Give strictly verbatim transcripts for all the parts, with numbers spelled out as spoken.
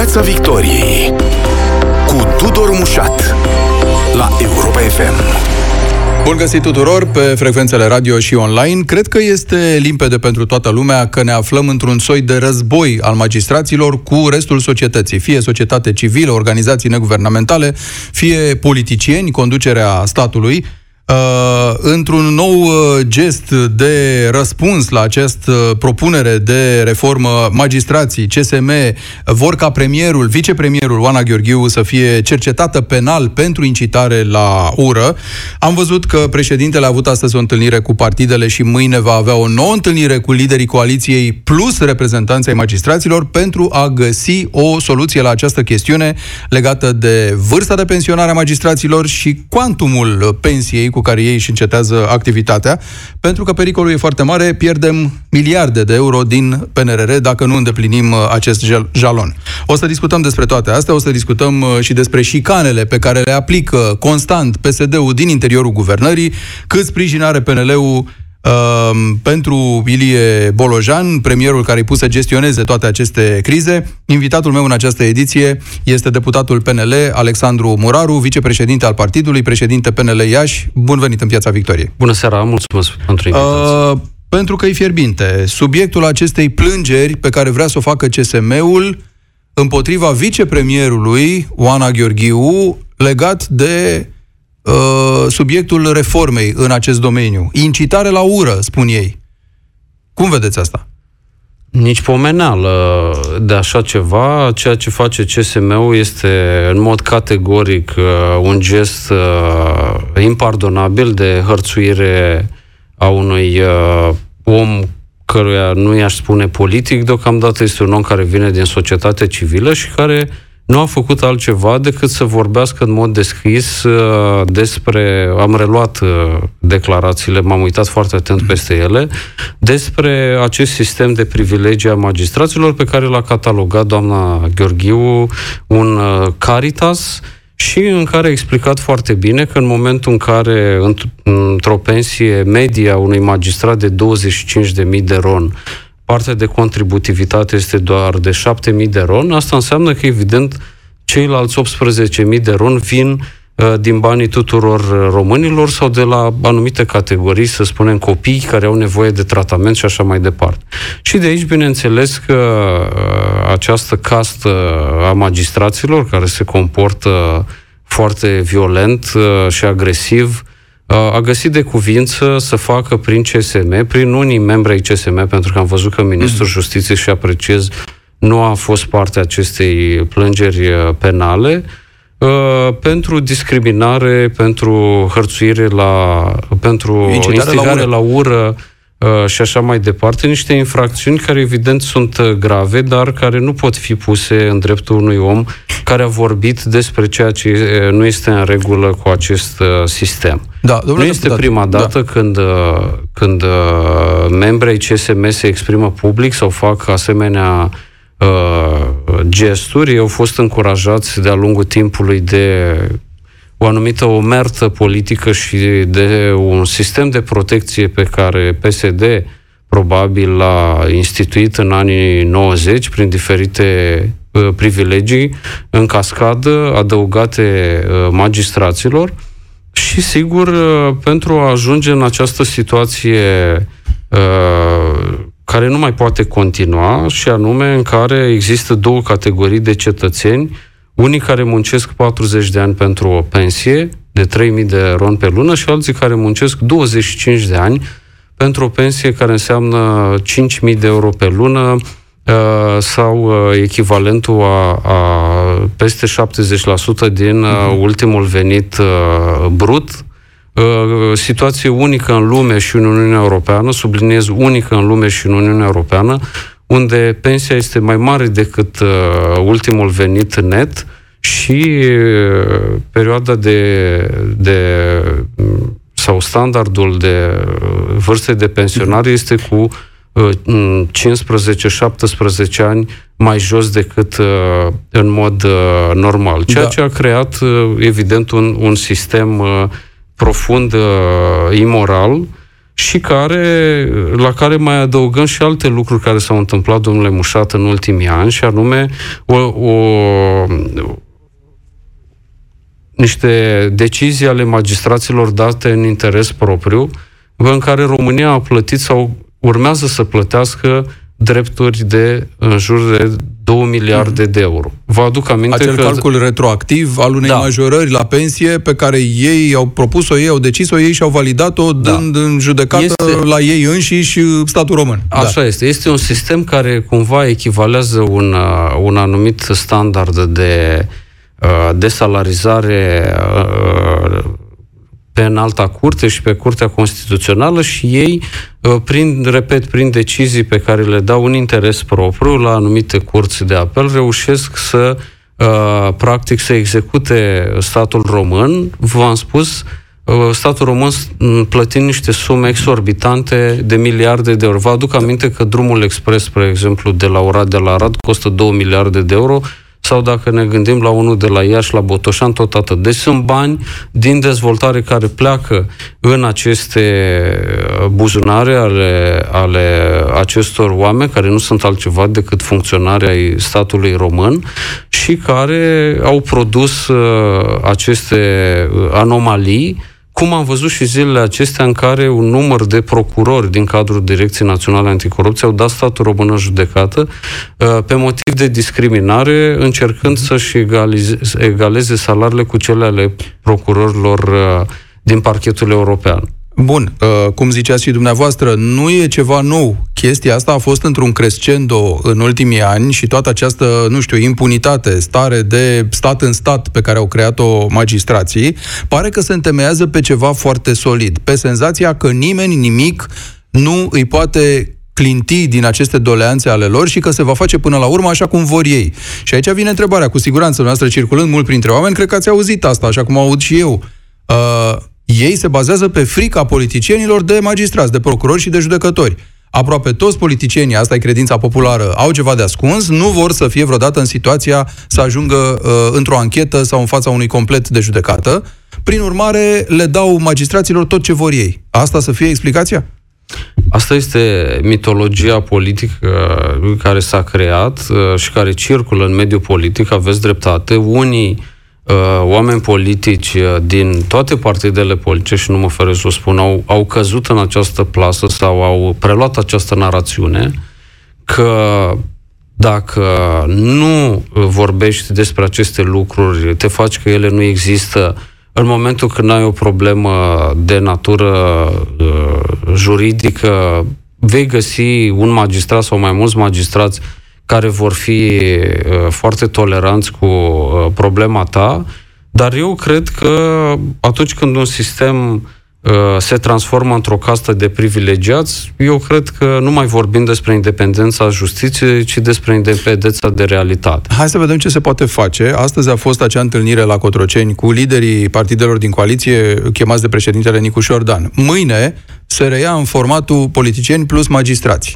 Piața Victoriei cu Tudor Mușat la Europa F M. Bun găsit tuturor pe frecvențele radio și online. Cred că este limpede pentru toată lumea că ne aflăm într-un soi de război al magistraților cu restul societății, fie societate civilă, organizații neguvernamentale, fie politicieni, conducerea statului. Uh, într-un nou uh, gest de răspuns la această propunere de reformă, magistrații, C S M vor ca premierul, vicepremierul Oana Gheorghiu să fie cercetată penal pentru incitare la ură. Am văzut că președintele a avut astăzi o întâlnire cu partidele și mâine va avea o nouă întâlnire cu liderii coaliției plus reprezentanții ai magistraților pentru a găsi o soluție la această chestiune legată de vârsta de pensionare a magistraților și cuantumul pensiei cu care ei își încetează activitatea, pentru că pericolul e foarte mare, pierdem miliarde de euro din P N R R dacă nu îndeplinim acest jalon. O să discutăm despre toate astea, o să discutăm și despre șicanele pe care le aplică constant P S D-ul din interiorul guvernării, cât sprijin are P N L-ul Uh, pentru Ilie Bolojan, premierul care îi pus să gestioneze toate aceste crize. Invitatul meu în această ediție este deputatul P N L, Alexandru Muraru, vicepreședinte al partidului, președinte P N L Iași. Bun venit în Piața Victoriei. Bună seara, mulțumesc pentru invitație. Uh, pentru că e fierbinte. Subiectul acestei plângeri pe care vrea să o facă C S M-ul împotriva vicepremierului Oana Gheorghiu legat de Uh, subiectul reformei în acest domeniu. Incitare la ură, spun ei. Cum vedeți asta? Nici pomeneală de așa ceva. Ceea ce face C S M-ul este în mod categoric uh, un gest uh, impardonabil de hărțuire a unui uh, om căruia nu i-aș spune politic, deocamdată este un om care vine din societatea civilă și care nu a făcut altceva decât să vorbească în mod deschis uh, despre, am reluat uh, declarațiile, m-am uitat foarte atent peste ele, despre acest sistem de privilegii a magistraților pe care l-a catalogat doamna Gheorghiu un uh, Caritas și în care a explicat foarte bine că în momentul în care într-o pensie media unui magistrat de douăzeci și cinci de mii de ron partea de contributivitate este doar de șapte mii de ron, asta înseamnă că, evident, ceilalți optsprezece mii de ron vin uh, din banii tuturor românilor sau de la anumite categorii, să spunem, copii care au nevoie de tratament și așa mai departe. Și de aici, bineînțeles, că uh, această castă a magistraților, care se comportă foarte violent uh, și agresiv, a găsit de cuvință să facă prin C S M, prin unii membri ai C S M, pentru că am văzut că Ministrul Justiției, și apreciez, nu a fost parte a acestei plângeri penale, pentru discriminare, pentru hărțuire la, pentru instigare la ură și așa mai departe, niște infracțiuni care evident sunt grave, dar care nu pot fi puse în dreptul unui om care a vorbit despre ceea ce nu este în regulă cu acest sistem. Da, nu este deputat, prima dată da. când, când membrii C S M se exprimă public sau fac asemenea uh, gesturi. Ei au fost încurajați de-a lungul timpului de o anumită omertă politică și de un sistem de protecție pe care P S D probabil l-a instituit în anii nouăzeci prin diferite uh, privilegii în cascadă adăugate uh, magistraților și, sigur, uh, pentru a ajunge în această situație uh, care nu mai poate continua, și anume în care există două categorii de cetățeni, unii care muncesc patruzeci de ani pentru o pensie de trei mii de ron pe lună și alții care muncesc douăzeci și cinci de ani pentru o pensie care înseamnă cinci mii de euro pe lună sau echivalentul a, a peste șaptezeci la sută din ultimul venit brut. Situație unică în lume și în Uniunea Europeană, subliniez unică în lume și în Uniunea Europeană, unde pensia este mai mare decât uh, ultimul venit net și uh, perioada de, de sau standardul de uh, vârste de pensionare este cu uh, cincisprezece șaptesprezece ani mai jos decât uh, în mod uh, normal. Ceea da. ce a creat, uh, evident, un, un sistem uh, profund uh, imoral și care, la care mai adăugăm și alte lucruri care s-au întâmplat, domnule Mușat, în ultimii ani, și anume o, o, niște decizii ale magistraților date în interes propriu, în care România a plătit sau urmează să plătească drepturi de în jur de două miliarde de euro. Vă aduc aminte Acel că... calcul retroactiv al unei da. majorări la pensie pe care ei au propus-o, ei au decis-o, ei și-au validat-o, da. dând în judecată este... la ei înșiși statul român. Așa da. este. Este un sistem care cumva echivalează un, un anumit standard de, de salarizare pe înalta curte și pe Curtea Constituțională și ei, prin, repet, prin decizii pe care le dau un interes propriu la anumite curți de apel, reușesc să, practic, să execute statul român. V-am spus, statul român plătind niște sume exorbitante de miliarde de euro. Vă aduc aminte că drumul expres, spre exemplu, de la Oradea la Arad costă două miliarde de euro, sau dacă ne gândim la unul de la Iași la Botoșan, tot atât. Deci sunt bani din dezvoltare care pleacă în aceste buzunare ale, ale acestor oameni, care nu sunt altceva decât funcționari ai statului român și care au produs uh, aceste anomalii, cum am văzut și zilele acestea în care un număr de procurori din cadrul Direcției Naționale Anticorupție au dat statul român în judecată pe motiv de discriminare, încercând să-și egaleze, egaleze salariile cu cele ale procurorilor din parchetul european. Bun, cum ziceați și dumneavoastră, nu e ceva nou. Chestia asta a fost într-un crescendo în ultimii ani și toată această, nu știu, impunitate, stare de stat în stat pe care au creat-o magistrații, pare că se întemeiază pe ceva foarte solid, pe senzația că nimeni nimic nu îi poate clinti din aceste doleanțe ale lor și că se va face până la urmă așa cum vor ei. Și aici vine întrebarea, cu siguranță, noastră circulând mult printre oameni, cred că ați auzit asta, așa cum aud și eu. Uh, ei se bazează pe frica politicienilor de magistrați, de procurori și de judecători. Aproape toți politicienii, asta e credința populară, au ceva de ascuns, nu vor să fie vreodată în situația să ajungă uh, într-o anchetă sau în fața unui complet de judecată. Prin urmare, le dau magistraților tot ce vor ei. Asta să fie explicația? Asta este mitologia politică care s-a creat și care circulă în mediul politic, aveți dreptate. Unii uh, oameni politici din toate partidele politice, și nu mă feresc să o spun, au, au căzut în această plasă sau au preluat această narațiune că dacă nu vorbești despre aceste lucruri, te faci că ele nu există. În momentul când ai o problemă de natură uh, juridică, vei găsi un magistrat sau mai mulți magistrați care vor fi uh, foarte toleranți cu uh, problema ta, dar eu cred că atunci când un sistem uh, se transformă într-o castă de privilegiați, eu cred că nu mai vorbim despre independența justiției, ci despre independența de realitate. Hai să vedem ce se poate face. Astăzi a fost acea întâlnire la Cotroceni cu liderii partidelor din coaliție, chemați de președintele Nicu Șordan. Mâine se reia în formatul politicieni plus magistrați.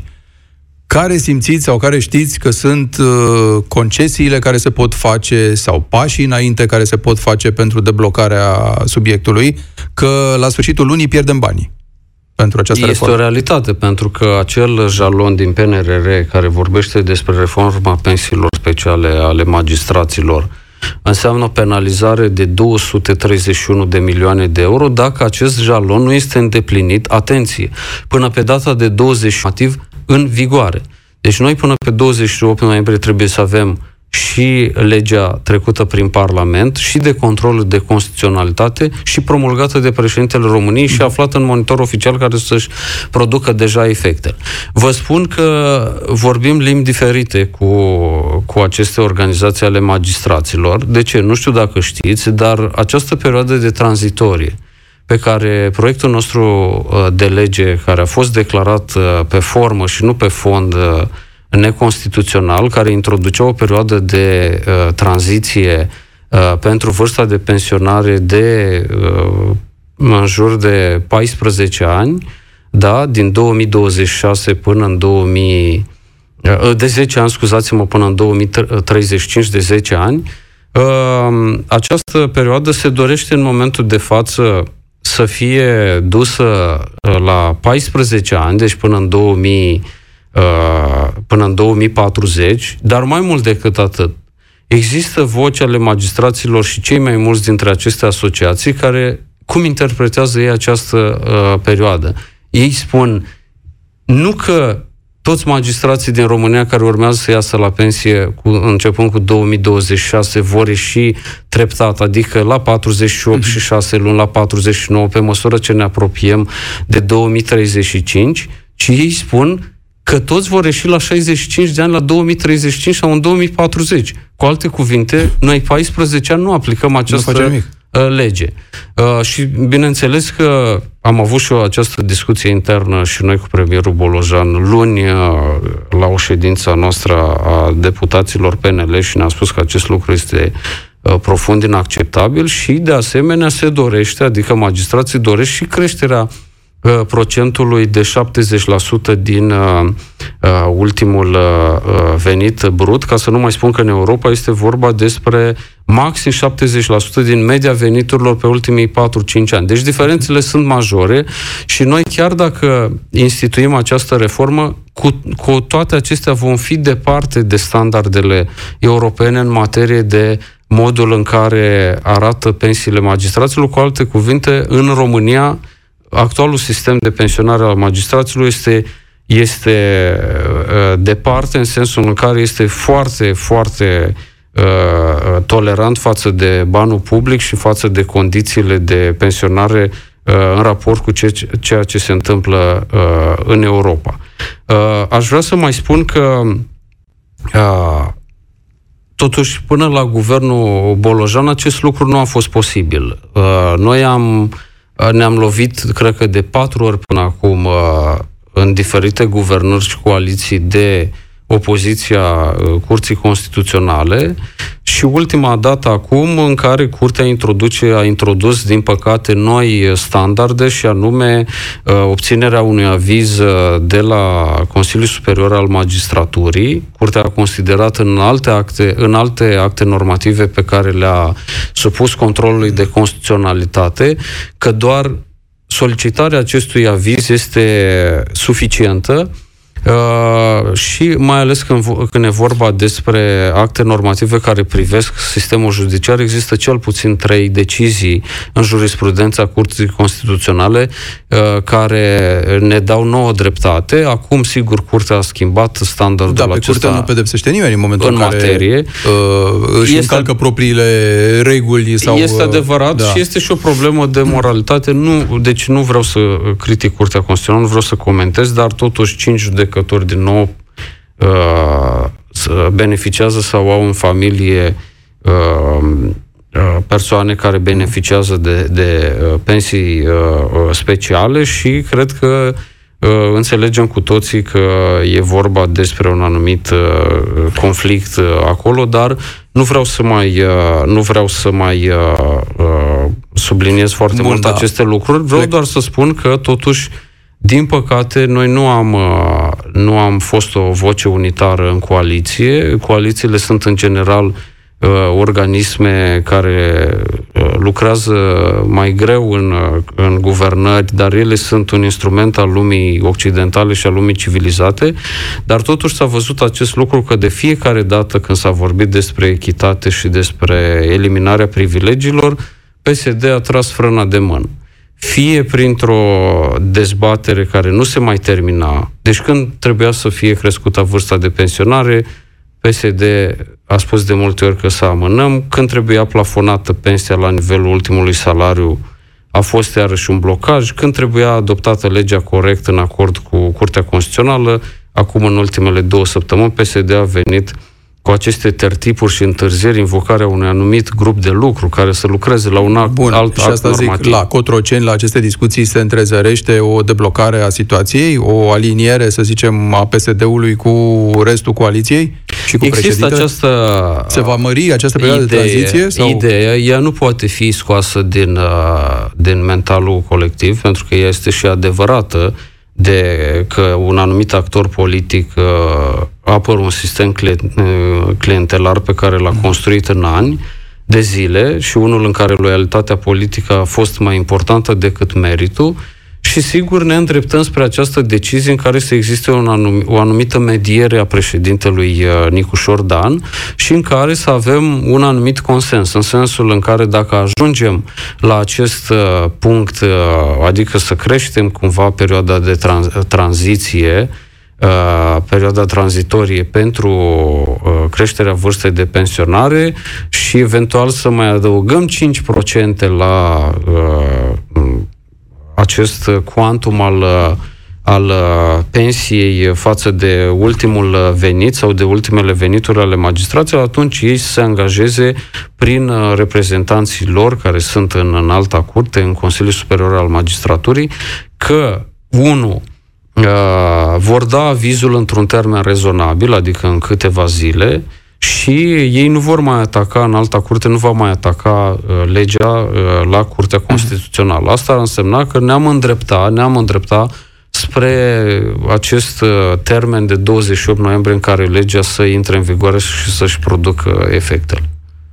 Care simțiți sau care știți că sunt uh, concesiile care se pot face sau pașii înainte care se pot face pentru deblocarea subiectului, că la sfârșitul lunii pierdem banii pentru această este reformă? Este o realitate, pentru că acel jalon din P N R R care vorbește despre reforma pensiilor speciale ale magistraților înseamnă o penalizare de două sute treizeci și unu de milioane de euro dacă acest jalon nu este îndeplinit, atenție, până pe data de douăzeci în vigoare. Deci noi până pe douăzeci și opt noiembrie trebuie să avem și legea trecută prin Parlament și de control de constituționalitate și promulgată de președintele României și aflată în monitor oficial care să-și producă deja efectele. Vă spun că vorbim limbi diferite cu, cu aceste organizații ale magistraților. De ce? Nu știu dacă știți, dar această perioadă de tranzitorie pe care proiectul nostru de lege, care a fost declarat pe formă și nu pe fond neconstituțional, care introducea o perioadă de uh, tranziție uh, pentru vârsta de pensionare de uh, în jur de paisprezece ani, da, din două mii douăzeci și șase până în două mii uh, de zece ani, scuzați-mă, până în două mii treizeci și cinci, de zece ani. Uh, această perioadă se dorește în momentul de față să fie dusă la paisprezece ani, deci până în două mii, până în două mii patruzeci, dar mai mult decât atât. Există voci ale magistraților și cei mai mulți dintre aceste asociații care, cum interpretează ei această uh, perioadă? Ei spun, nu că toți magistrații din România care urmează să iasă la pensie cu, începând cu două mii douăzeci și șase vor ieși treptat, adică la patruzeci și opt și șase luni, la patruzeci și nouă, pe măsură ce ne apropiem de două mii treizeci și cinci, ci ei spun că toți vor ieși la șaizeci și cinci de ani, la două mii treizeci și cinci sau în două mii patruzeci. Cu alte cuvinte, noi paisprezece ani nu aplicăm această lege. Uh, și bineînțeles că am avut și eu această discuție internă și noi cu premierul Bolojan luni uh, la o ședință noastră a deputaților P N L și ne-a spus că acest lucru este uh, profund inacceptabil și de asemenea se dorește, adică magistrații doresc și creșterea uh, procentului de șaptezeci la sută din uh, uh, ultimul uh, venit brut, ca să nu mai spun că în Europa este vorba despre maxim șaptezeci la sută din media veniturilor pe ultimii patru cinci ani. Deci diferențele sunt majore și noi chiar dacă instituim această reformă, cu, cu toate acestea vom fi departe de standardele europene în materie de modul în care arată pensiile magistraților. Cu alte cuvinte, în România, actualul sistem de pensionare al magistraților este este uh, departe în sensul în care este foarte, foarte uh, tolerant față de banul public și față de condițiile de pensionare uh, în raport cu ce, ceea ce se întâmplă uh, în Europa. Uh, aș vrea să mai spun că uh, totuși până la guvernul Bolojan acest lucru nu a fost posibil. Uh, noi am, ne-am lovit, cred că de patru ori până acum uh, în diferite guvernări și coaliții de opoziția Curții Constituționale și ultima dată acum în care Curtea introduce, a introdus, din păcate, noi standarde și anume obținerea unui aviz de la Consiliul Superior al Magistraturii. Curtea a considerat în alte acte, în alte acte normative pe care le-a supus controlului de constituționalitate că doar solicitarea acestui aviz este suficientă uh, și mai ales când, când e vorba despre acte normative care privesc sistemul judiciar, există cel puțin trei decizii în jurisprudența Curții Constituționale uh, care ne dau nouă dreptate. Acum, sigur, Curtea a schimbat standardul da, acesta. Da, pe Curtea nu pedepsește nimeni în momentul în, în care materie. Uh, își este, încalcă propriile reguli. Sau, este adevărat da. Și este și o problemă de moralitate. Nu, deci nu vreau să critic Curtea Constituțională, nu vreau să comentez, dar totuși cinci judecători din nou uh, beneficiază sau au în familie uh, persoane care beneficiază de, de pensii uh, speciale și cred că uh, înțelegem cu toții că e vorba despre un anumit uh, conflict uh, acolo, dar nu vreau să mai uh, nu vreau să mai uh, uh, subliniez foarte Bun, mult da. aceste lucruri. Vreau Plec. doar să spun că totuși, din păcate, noi nu am, uh, nu am fost o voce unitară în coaliție. Coalițiile sunt în general Uh, organisme care uh, lucrează mai greu în, uh, în guvernări, dar ele sunt un instrument al lumii occidentale și al lumii civilizate, dar totuși s-a văzut acest lucru că de fiecare dată când s-a vorbit despre echitate și despre eliminarea privilegiilor, P S D a tras frâna de mână. Fie printr-o dezbatere care nu se mai termina, deci când trebuia să fie crescută vârsta de pensionare, P S D a spus de multe ori că să amânăm. Când trebuia plafonată pensia la nivelul ultimului salariu, a fost iarăși un blocaj. Când trebuia adoptată legea corect în acord cu Curtea Constituțională, acum în ultimele două săptămâni, P S D a venit cu aceste tertipuri și întârzieri, invocarea unui anumit grup de lucru care să lucreze la un alt, Bun, alt și asta act normativ. Zic, la Cotroceni, la aceste discuții se întrezărește o deblocare a situației, o aliniere, să zicem, a P S D-ului cu restul coaliției și cu Există această se va mări această perioadă idee, de tranziție? Sau? Ideea, ea nu poate fi scoasă din, din mentalul colectiv, pentru că ea este și adevărată, de că un anumit actor politic uh, apără un sistem clientelar pe care l-a construit în ani, de zile și unul în care loialitatea politică a fost mai importantă decât meritul și sigur ne îndreptăm spre această decizie în care să existe un anum- o anumită mediere a președintelui Nicușor Dan și în care să avem un anumit consens, în sensul în care dacă ajungem la acest uh, punct, uh, adică să creștem cumva perioada de trans- tranziție, Uh, perioada tranzitorie pentru uh, creșterea vârstei de pensionare și eventual să mai adăugăm cinci la sută la uh, acest quantum al, al pensiei față de ultimul venit sau de ultimele venituri ale magistraților, atunci ei se angajeze prin reprezentanții lor care sunt în înalta curte, în Consiliul Superior al Magistraturii, că unu Uh, vor da avizul într-un termen rezonabil, adică în câteva zile, și ei nu vor mai ataca, în alta curte nu va mai ataca uh, legea uh, la Curtea Constituțională. Asta ar însemna că ne-am îndreptat, ne-am îndreptat spre acest uh, termen de douăzeci și opt noiembrie în care legea să intre în vigoare și să-și producă efectele.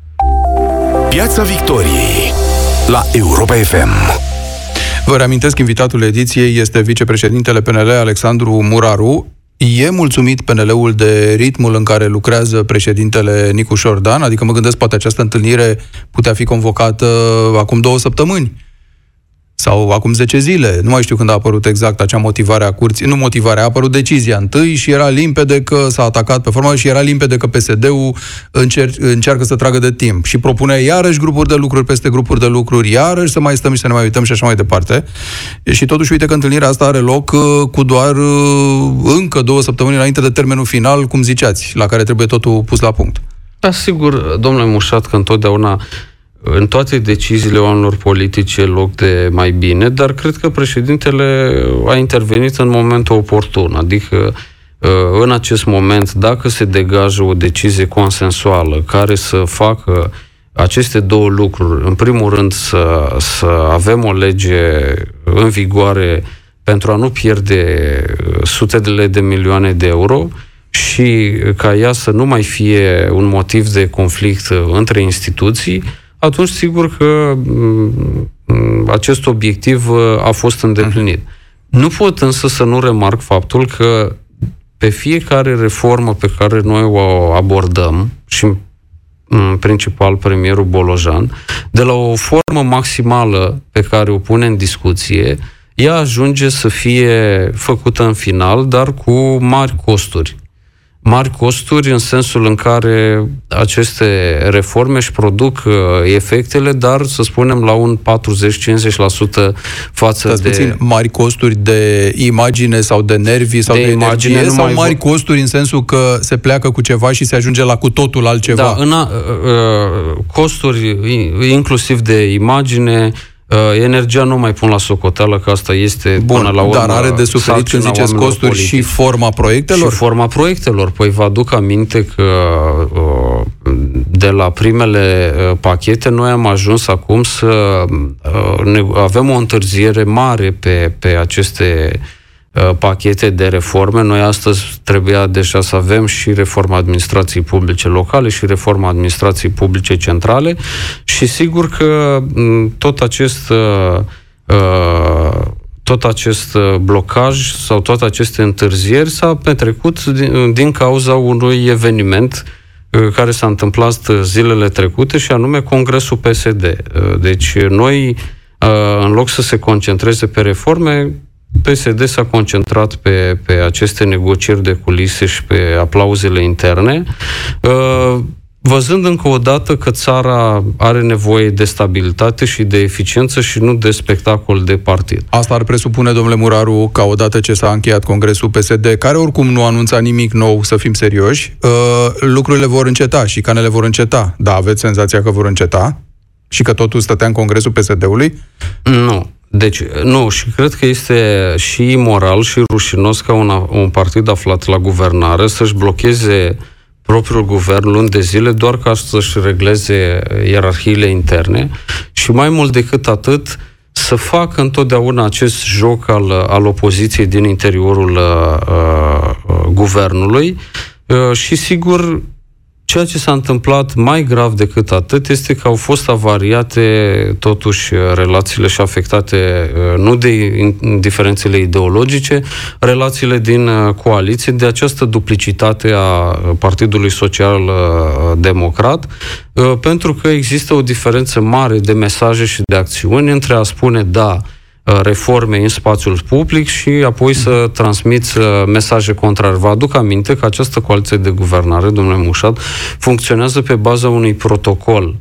Piața Victoriei la Europa F M. Vă reamintesc, invitatul ediției este vicepreședintele P N L, Alexandru Muraru. E mulțumit P N L-ul de ritmul în care lucrează președintele Nicușor Dan? Adică mă gândesc, poate această întâlnire putea fi convocată acum două săptămâni sau acum zece zile. Nu mai știu când a apărut exact acea motivare a curții. Nu motivarea, a apărut decizia întâi și era limpede că s-a atacat pe formă și era limpede că P S D-ul încer- încearcă să tragă de timp. Și propunea iarăși grupuri de lucruri peste grupuri de lucruri, iarăși să mai stăm și să ne mai uităm și așa mai departe. Și totuși, uite că întâlnirea asta are loc cu doar încă două săptămâni înainte de termenul final, cum ziceați, la care trebuie totul pus la punct. Da, sigur, domnule Mușat, că întotdeauna în toate deciziile oamenilor politice e loc de mai bine, dar cred că președintele a intervenit în momentul oportun, adică în acest moment, dacă se degajă o decizie consensuală care să facă aceste două lucruri, în primul rând să, să avem o lege în vigoare pentru a nu pierde sutele de milioane de euro și ca ea să nu mai fie un motiv de conflict între instituții, atunci sigur că acest obiectiv a fost îndeplinit. Nu pot însă să nu remarc faptul că pe fiecare reformă pe care noi o abordăm, și în principal premierul Bolojan, de la o formă maximală pe care o pune în discuție, ea ajunge să fie făcută în final, dar cu mari costuri. Mari costuri în sensul în care aceste reforme își produc uh, efectele, dar, să spunem, la un patruzeci-cincizeci la sută față Dați de... puțin, mari costuri de imagine sau de nervi sau de, de energie, sau mari vor... costuri în sensul că se pleacă cu ceva și se ajunge la cu totul altceva? Da, în a, uh, costuri inclusiv de imagine, Uh, energia nu mai pun la socoteală, că asta este Bun, până la urmă. Dar are de suferit când ziceți costuri politici. Și forma proiectelor? Și forma proiectelor. Păi vă aduc aminte că uh, de la primele uh, pachete noi am ajuns acum să uh, ne, avem o întârziere mare pe, pe aceste pachete de reforme. Noi astăzi trebuia deja să avem și reforma administrației publice locale și reforma administrației publice centrale și sigur că tot acest tot acest blocaj sau toate aceste întârzieri s-a petrecut din, din cauza unui eveniment care s-a întâmplat zilele trecute și anume Congresul P S D. Deci noi, în loc să se concentreze pe reforme, P S D s-a concentrat pe, pe aceste negocieri de culise și pe aplauzele interne, văzând încă o dată că țara are nevoie de stabilitate și de eficiență și nu de spectacol de partid. Asta ar presupune, domnule Muraru, că odată ce s-a încheiat Congresul P S D, care oricum nu anunța nimic nou, să fim serioși, lucrurile vor înceta și canele vor înceta. Da, aveți senzația că vor înceta? Și că totul stătea în Congresul P S D-ului? Nu. Deci, nu, și cred că este și imoral și rușinos ca un, un partid aflat la guvernare să-și blocheze propriul guvern luni de zile doar ca să-și regleze ierarhiile interne și mai mult decât atât să facă întotdeauna acest joc al, al opoziției din interiorul uh, uh, guvernului uh, și sigur Ceea ce s-a întâmplat mai grav decât atât este că au fost avariate totuși relațiile și afectate nu de diferențele ideologice, relațiile din coaliție, de această duplicitate a Partidului Social Democrat, pentru că există o diferență mare de mesaje și de acțiuni între a spune da reforme în spațiul public și apoi să transmiți mesaje contrare. Vă aduc aminte că această coaliție de guvernare, domnule Mușat, funcționează pe baza unui protocol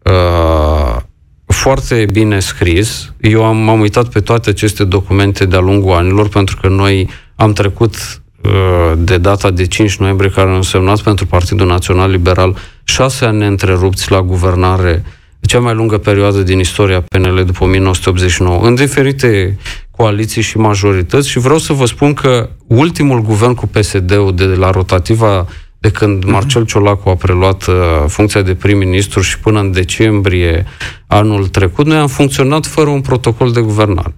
uh, foarte bine scris. Eu am, m-am uitat pe toate aceste documente de-a lungul anilor, pentru că noi am trecut uh, de data de cinci noiembrie, care a însemnat pentru Partidul Național Liberal șase ani neîntrerupți la guvernare, cea mai lungă perioadă din istoria P N L după o mie nouă sute optzeci și nouă, în diferite coaliții și majorități, și vreau să vă spun că ultimul guvern cu P S D-ul de la rotativa de când Marcel Ciolacu a preluat uh, funcția de prim-ministru și până în decembrie anul trecut, noi am funcționat fără un protocol de guvernare.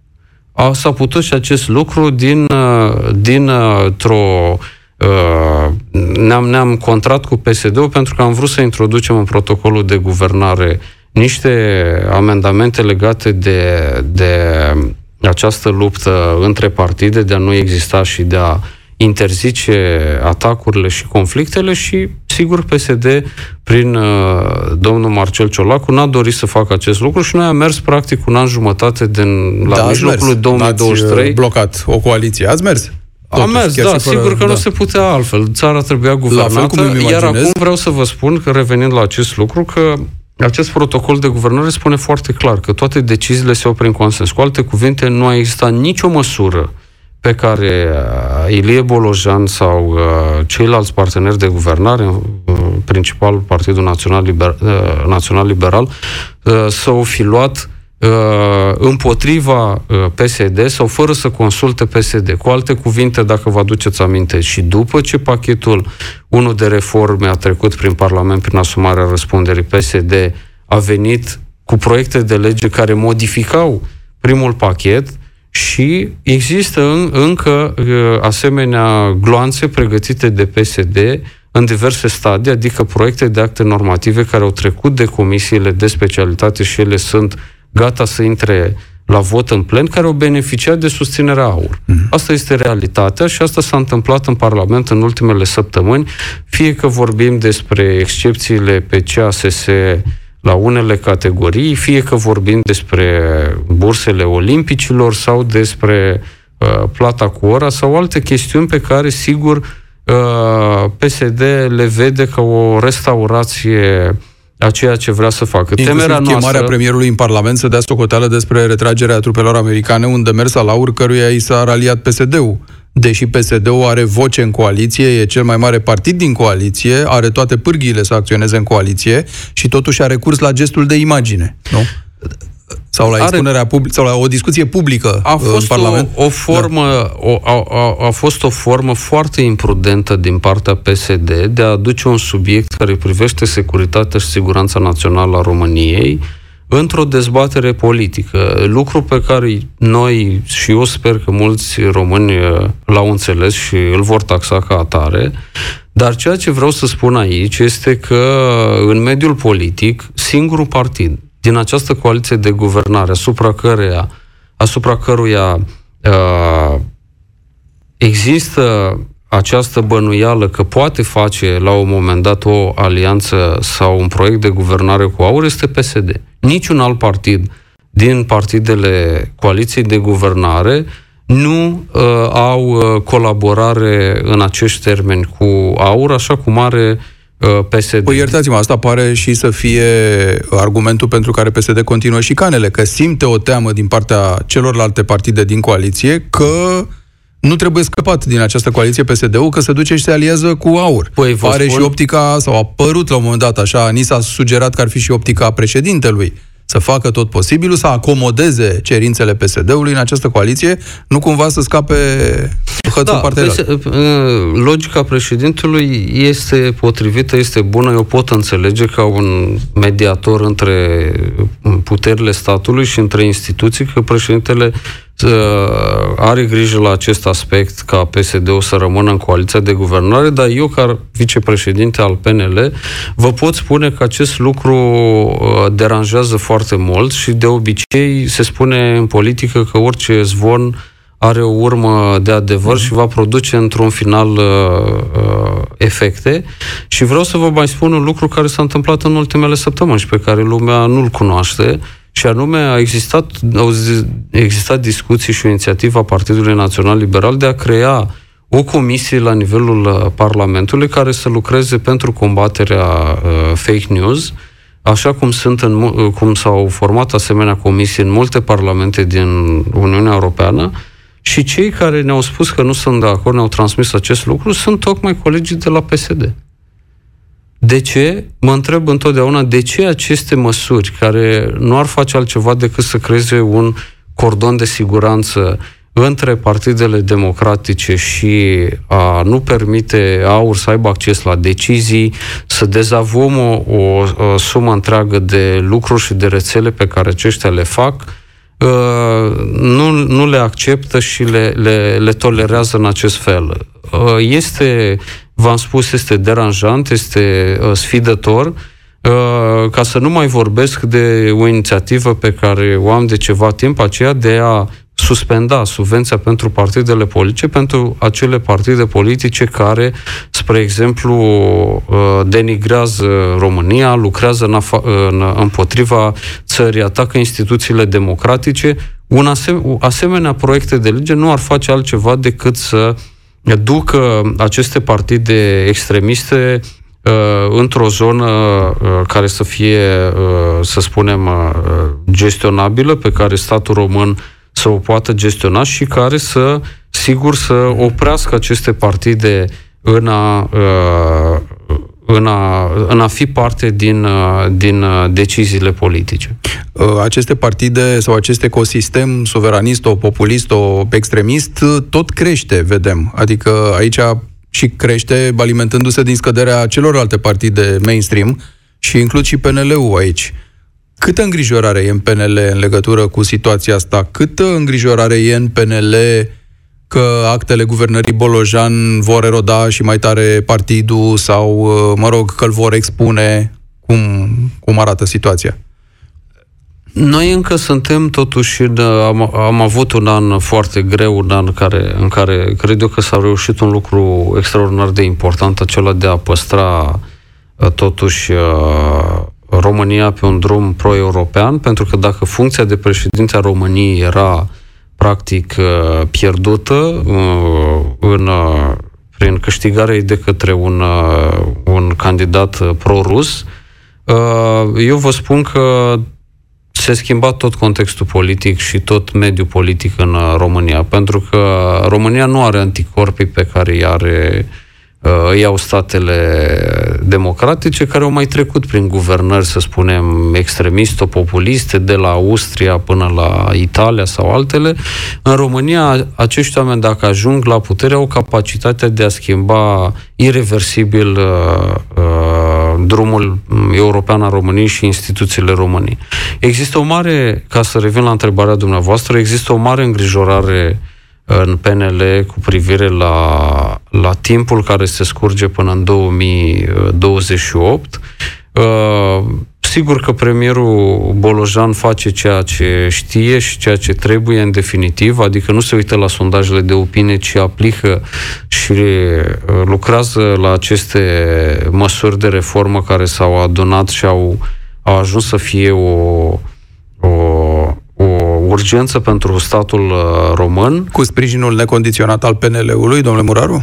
A, s-a putut și acest lucru din, uh, din uh, într-o Uh, ne-am, ne-am contrat cu P S D-ul pentru că am vrut să introducem în protocolul de guvernare niște amendamente legate de, de această luptă între partide, de a nu exista și de a interzice atacurile și conflictele, și sigur P S D prin uh, domnul Marcel Ciolacu n-a dorit să facă acest lucru și noi am mers practic un an jumătate din, la da, mijlocul lui două mii douăzeci și trei. Ați blocat o coaliție. Ați mers? Totuși, am mers, da, sigur că da. Nu se putea altfel. Țara trebuia guvernată, iar acum vreau să vă spun, că revenind la acest lucru, că acest protocol de guvernare spune foarte clar că toate deciziile se iau prin consens. Cu alte cuvinte, nu a existat nicio măsură pe care Ilie Bolojan sau uh, ceilalți parteneri de guvernare, uh, principal Partidul Național, Liber, uh, Național Liberal, uh, să o fi luat împotriva P S D sau fără să consulte P S D. Cu alte cuvinte, dacă vă aduceți aminte, și după ce pachetul unu de reforme a trecut prin Parlament prin asumarea răspunderii, P S D a venit cu proiecte de lege care modificau primul pachet și există în, încă asemenea gloanțe pregătite de P S D în diverse stadii, adică proiecte de acte normative care au trecut de comisiile de specialitate și ele sunt gata să intre la vot în plen, care au beneficiat de susținerea A U R. Mm. Asta este realitatea și asta s-a întâmplat în Parlament în ultimele săptămâni, fie că vorbim despre excepțiile pe C A S S la unele categorii, fie că vorbim despre bursele olimpicilor sau despre uh, plata cu ora sau alte chestiuni pe care, sigur, uh, P S D le vede ca o restaurație a ceea ce vrea să facă. Inclusiv Temerea chemarea noastră... premierului în Parlament să dea socoteală despre retragerea trupelor americane, un demers al A U R căruia i s-a raliat P S D-ul. Deși P S D-ul are voce în coaliție, e cel mai mare partid din coaliție, are toate pârghiile să acționeze în coaliție și totuși a recurs la gestul de imagine, nu? Sau la expunerea publică, sau la o discuție publică a fost în Parlament. O, o formă, da. o, a, a, a fost o formă foarte imprudentă din partea P S D de a aduce un subiect care privește securitatea și siguranța națională a României într-o dezbatere politică. Lucru pe care noi, și eu sper că mulți români l-au înțeles și îl vor taxa ca atare, dar ceea ce vreau să spun aici este că în mediul politic, singurul partid din această coaliție de guvernare, asupra căreia, asupra căruia uh, există această bănuială că poate face la un moment dat o alianță sau un proiect de guvernare cu A U R, este P S D. Niciun alt partid din partidele coaliției de guvernare nu uh, au uh, colaborare în acești termeni cu A U R, așa cum are P S D. Păi iertați-mă, asta pare și să fie argumentul pentru care P S D continuă șicanele, că simte o teamă din partea celorlalte partide din coaliție că nu trebuie scăpat din această coaliție P S D-ul, că se duce și se aliază cu A U R. Păi Are spun... și optica, sau a părut la un moment dat așa, ni s-a sugerat că ar fi și optica președintelui, să facă tot posibilul, să acomodeze cerințele P S D-ului în această coaliție, nu cumva să scape hățul da, partenerilor. Logica președintelui este potrivită, este bună, eu pot înțelege ca un mediator între puterile statului și între instituții că președintele are grijă la acest aspect ca P S D-ul să rămână în coaliția de guvernare, dar eu, ca vicepreședinte al P N L, vă pot spune că acest lucru deranjează foarte mult și de obicei se spune în politică că orice zvon are o urmă de adevăr și va produce într-un final uh, efecte. Și vreau să vă mai spun un lucru care s-a întâmplat în ultimele săptămâni și pe care lumea nu-l cunoaște, și anume a existat, au existat discuții și o inițiativă a Partidului Național Liberal de a crea o comisie la nivelul Parlamentului care să lucreze pentru combaterea uh, fake news, așa cum, sunt în, cum s-au format asemenea comisii în multe parlamente din Uniunea Europeană. Și cei care ne-au spus că nu sunt de acord, ne-au transmis acest lucru, sunt tocmai colegii de la P S D. De ce? Mă întreb întotdeauna de ce aceste măsuri, care nu ar face altceva decât să creeze un cordon de siguranță între partidele democratice și a nu permite AUR să aibă acces la decizii, să dezavuăm o, o, o sumă întreagă de lucruri și de rețele pe care aceștia le fac, Uh, nu, nu le acceptă și le, le, le tolerează în acest fel. Uh, este, v-am spus, este deranjant, este uh, sfidător, uh, ca să nu mai vorbesc de o inițiativă pe care o am de ceva timp, aceea de a suspenda subvenția pentru partidele politice, pentru acele partide politice care, spre exemplu, denigrează România, lucrează în afa- în, împotriva țării, atacă instituțiile democratice. Un asem- asemenea proiecte de lege nu ar face altceva decât să ducă aceste partide extremiste uh, într-o zonă uh, care să fie, uh, să spunem, uh, gestionabilă, pe care statul român să o poată gestiona și care să, sigur, să oprească aceste partide în a, în a, în a fi parte din, din deciziile politice. Aceste partide sau acest ecosistem suveranist-populist-extremist tot crește, vedem. Adică aici și crește alimentându-se din scăderea celorlalte partide mainstream și includ și P N L-ul aici. Câtă îngrijorare e în P N L în legătură cu situația asta? Câtă îngrijorare e în P N L că actele guvernării Bolojan vor eroda și mai tare partidul sau, mă rog, că îl vor expune? Cum, cum arată situația? Noi încă suntem totuși, în, am, am avut un an foarte greu, un an care, în care cred eu că s-a reușit un lucru extraordinar de important, acela de a păstra totuși România pe un drum pro-european, pentru că dacă funcția de președinte a României era practic pierdută în, prin câștigarea ei de către un, un candidat pro-rus, eu vă spun că se schimba tot contextul politic și tot mediul politic în România, pentru că România nu are anticorpii pe care îi are îi au statele democratice, care au mai trecut prin guvernări, să spunem, extremisto-populiste, de la Austria până la Italia sau altele. În România, acești oameni, dacă ajung la putere, au capacitatea de a schimba irreversibil uh, uh, drumul european al României și instituțiile României. Există o mare, ca să revin la întrebarea dumneavoastră, există o mare îngrijorare în P N L cu privire la, la timpul care se scurge până în două mii douăzeci și opt. Uh, sigur că premierul Bolojan face ceea ce știe și ceea ce trebuie în definitiv, adică nu se uită la sondajele de opinie, ci aplică și lucrează la aceste măsuri de reformă care s-au adunat și au, au ajuns să fie o, o o urgență pentru statul român. Cu sprijinul necondiționat al P N L-ului, domnule Muraru?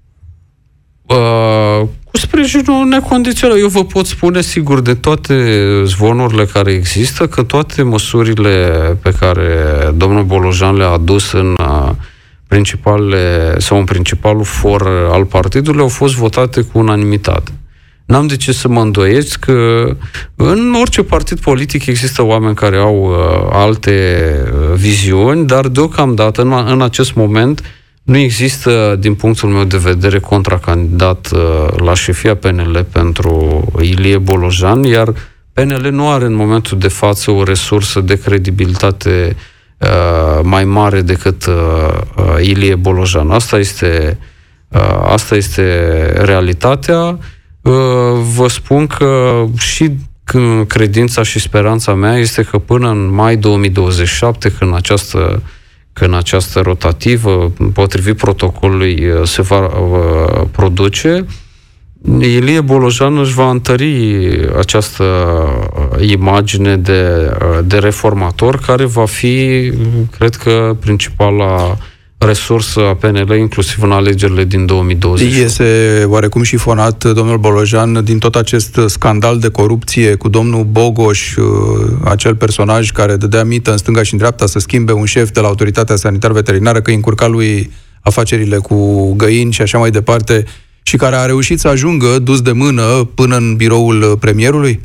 Uh, cu sprijinul necondiționat. Eu vă pot spune, sigur, de toate zvonurile care există, că toate măsurile pe care domnul Bolojan le-a adus în uh, principalele, sau în principalul for al partidului, au fost votate cu unanimitate. N-am de ce să mă îndoiesc că în orice partid politic există oameni care au uh, alte uh, viziuni, dar deocamdată, în, în acest moment, nu există, din punctul meu de vedere, contracandidat uh, la șefia P N L pentru Ilie Bolojan, iar P N L nu are în momentul de față o resursă de credibilitate mai mare decât Ilie Bolojan. Asta este, asta este realitatea. Vă spun că și credința și speranța mea este că până în mai două mii douăzeci și șapte, când această, când această rotativă, potrivit protocolului, se va produce, Ilie Bolojan își va întări această imagine de, de reformator, care va fi, cred că, principala resursă a P N L, inclusiv în alegerile din două mii douăzeci. Este oarecum șifonat domnul Bolojan din tot acest scandal de corupție cu domnul Bogoș, acel personaj care dădea mită în stânga și în dreapta să schimbe un șef de la Autoritatea Sanitar-Veterinară, că îi încurca lui afacerile cu găini și așa mai departe, și care a reușit să ajungă dus de mână până în biroul premierului?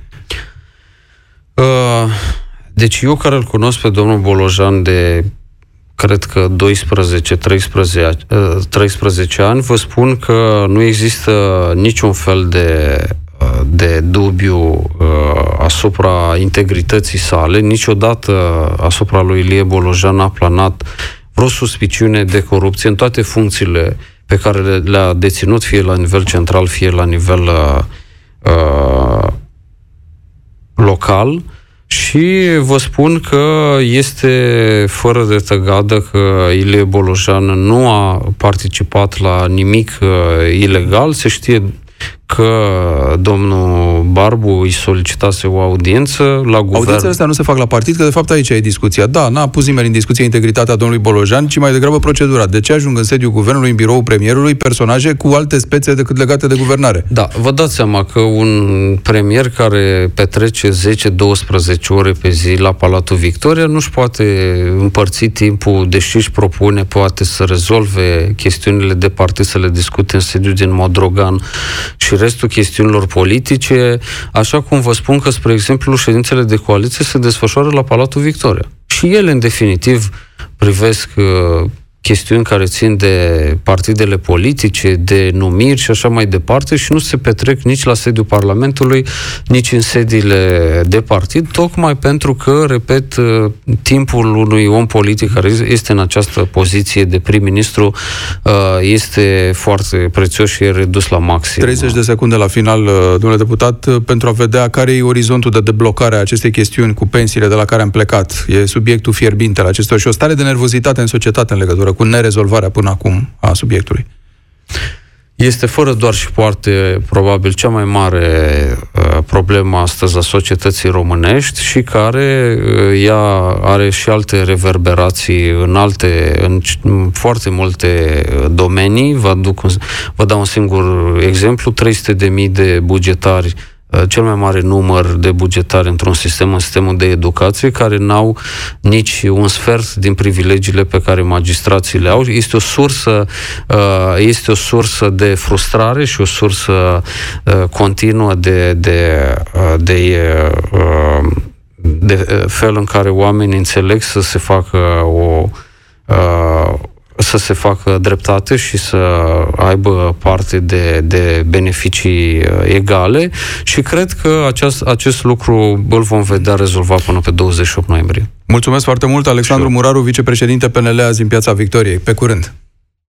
Deci eu, care îl cunosc pe domnul Bolojan de cred că doisprezece treisprezece ani, vă spun că nu există niciun fel de, de dubiu asupra integrității sale. Niciodată asupra lui Ilie Bolojan n-a planat vreo suspiciune de corupție în toate funcțiile pe care le, le-a deținut, fie la nivel central, fie la nivel uh, local. Și vă spun că este fără de tăgadă că Ilie Bolojan nu a participat la nimic uh, ilegal. Se știe că domnul Barbu îi solicitase o audiență la guvern. Audiențele astea nu se fac la partid, că de fapt aici e discuția. Da, n-a pus nimeni în discuție integritatea domnului Bolojan, ci mai degrabă procedura. De ce ajung în sediul guvernului, în biroul premierului, personaje cu alte spețe decât legate de guvernare? Da, vă dați seama că un premier care petrece zece douăsprezece ore pe zi la Palatul Victoria nu-și poate împărți timpul, deși își propune, poate să rezolve chestiunile de partid, să le discute în sediu din Modrogan și restul chestiunilor politice, așa cum vă spun că, spre exemplu, ședințele de coaliție se desfășoară la Palatul Victoria. Și ele, în definitiv, privesc uh, chestiuni care țin de partidele politice, de numiri și așa mai departe, și nu se petrec nici la sediul Parlamentului, nici în sediile de partid, tocmai pentru că, repet, timpul unui om politic care este în această poziție de prim-ministru este foarte prețios și e redus la maxim. treizeci de secunde la final, domnule deputat, pentru a vedea care e orizontul de deblocare a acestei chestiuni cu pensiile de la care am plecat. E subiectul fierbinte la acestor și o stare de nervozitate în societate în legătură cu nerezolvarea până acum a subiectului. Este fără doar și poate, probabil, cea mai mare uh, problemă astăzi a societății românești și care uh, ea are și alte reverberații în alte, în, în foarte multe domenii. Vă, aduc un, vă dau un singur exemplu, trei sute de mii de bugetari, cel mai mare număr de bugetari într-un sistem, în sistemul de educație, care n-au nici un sfert din privilegiile pe care magistrații le au. Este o sursă, este o sursă de frustrare și o sursă continuă de, de, de, de fel în care oamenii înțeleg să se facă o să se facă dreptate și să aibă parte de, de beneficii egale și cred că acest, acest lucru îl vom vedea rezolvat până pe douăzeci și opt noiembrie. Mulțumesc foarte mult, Alexandru Muraru, vicepreședinte P N L azi în Piața Victoriei. Pe curând!